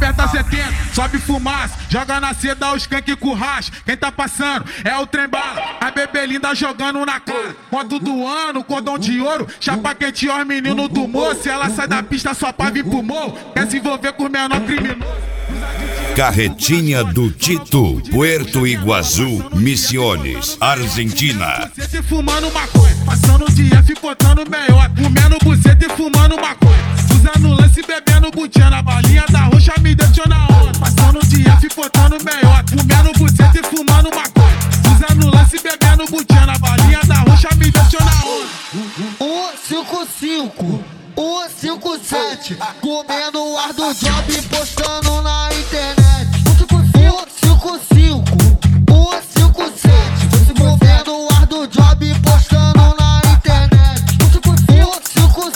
aperta 70, sobe fumaça, joga na seda o skunk com racha. Quem tá passando é o trem bala, a bebê linda jogando na cara. Conto do ano, cordão de ouro, chapa quente os meninos do moço. Ela sai da pista só pra vir pro morro, quer se envolver com o menor criminoso. Carretinha do Tito, Puerto Iguaçu, Misiones, Argentina. Buceta e fumando maconha, passando o dia ficotando meiota, comendo buceta e fumando maconha, usando lance e bebendo butinha, na balinha da roxa me deixou na onda. Passando o dia ficotando meiota, comendo buceta e fumando maconha, usando lance e bebendo butinha, na balinha da roxa me deixou na onda. 155, 157, comendo o ar do job e postando na internet. 155, 157, comendo o ar do job e postando na internet. 155,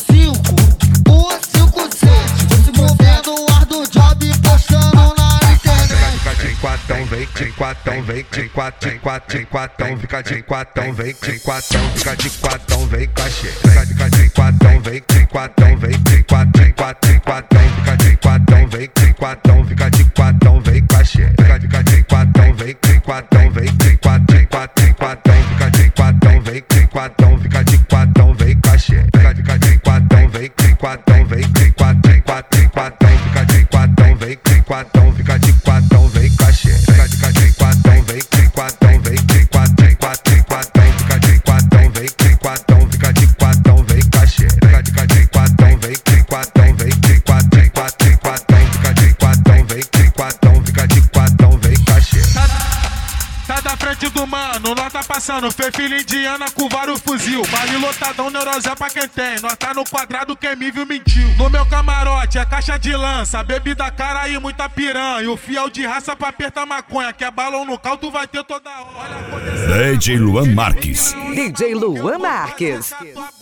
157, comendo o ar do job e postando na internet. Fica de quatão, vem de quatão, vem de quatão, fica de quatão, vem de quatão, fica de quatão, vem cachê. Fica de quatão, vem de quatão, vem de quatão, fica de quatão, vem de quatão, fica de quatão, vem cachê. Fica de quatão, vem de quatão, vem de quatão, fica de quatão, vem de quatão, fica de quatão, vem cachê. Fica de quatão, vem de quatão, vem de quatão, fica de quatão, vem de quatão, fica de quatão, vem cachê. Fica de quatão, vem de quatão, vem de quatão, fica de quatão, vem de quatão, fica de quatão, vem cachê. Fica de quatão, vem de quatão, vem de quatão, fica de quatão, vem de quatão, fica de quatão, vem cachê. Tá da frente do mano, nós tá passando, fez filha indiana com vários fuzil. Baile lotadão, neurosé pra quem tem, nós tá no quadrado, quem me viu mentiu. No meu camarote é caixa de lança, bebida cara e muita piranha. O fiel de raça pra apertar maconha, que é balão no cal, tu vai ter toda hora. DJ Luan Marques. DJ Luan Marques.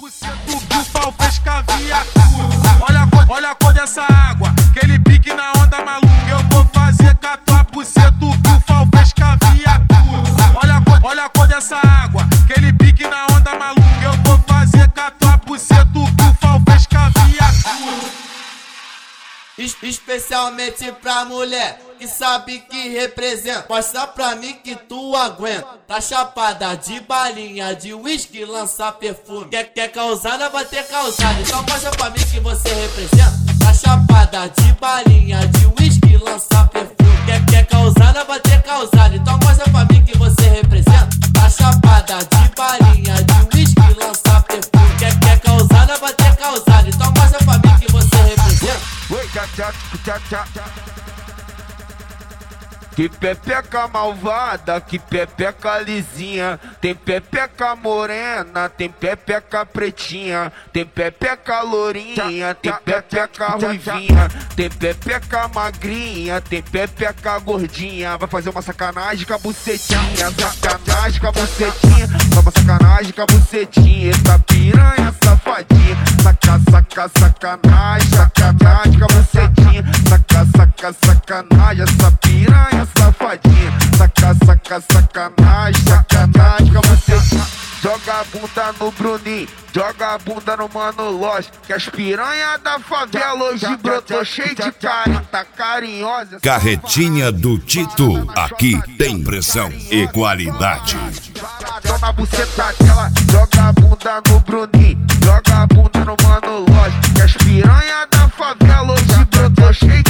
Olha a cor dessa água, aquele pique na onda maluca. Eu vou fazer com a tua buceta, o bufal fez caviatura. Olha a cor dessa água, aquele pique na onda maluca. Eu vou fazer com a tua buceta, o bufal fez caviatura. Especialmente pra mulher que sabe que representa. Mostra pra mim que tu aguenta. Tá chapada de balinha, de uísque, lança perfume. Quer causada, vai ter causada. Então mostra pra mim que você representa. Tá chapada de balinha, de uísque, lança perfume. Quer causada, vai ter causada. Então mostra pra mim que você representa. Tá chapada de balinha, de uísque, lança perfume. Quer causada, vai ter causada. Então mostra pra mim que você representa. Que pepeca malvada, que pepeca lisinha. Tem pepeca morena, tem pepeca pretinha. Tem pepeca lourinha, tem pepeca ruivinha. Tem pepeca magrinha, tem pepeca gordinha. Vai fazer uma sacanagem com a bucetinha. Sacanagem com a bucetinha. Vai uma sacanagem com a bucetinha. Essa piranha safadinha. Sacanagem, sacanagem com a bucetinha. Sacanagem, essa piranha safadinha. Sacanagem, sacanagem com a bucetinha. Joga a bunda no Bruninho, joga a bunda no Mano Loja, que as piranha da favela hoje brotou cheio de carinho, tá carinhosa. Carretinha do Tito, aqui tem pressão e qualidade. Na buceta dela, joga a bunda no Bruninho, joga a bunda no Mano Loja, que as piranha da favela hoje brotou cheio de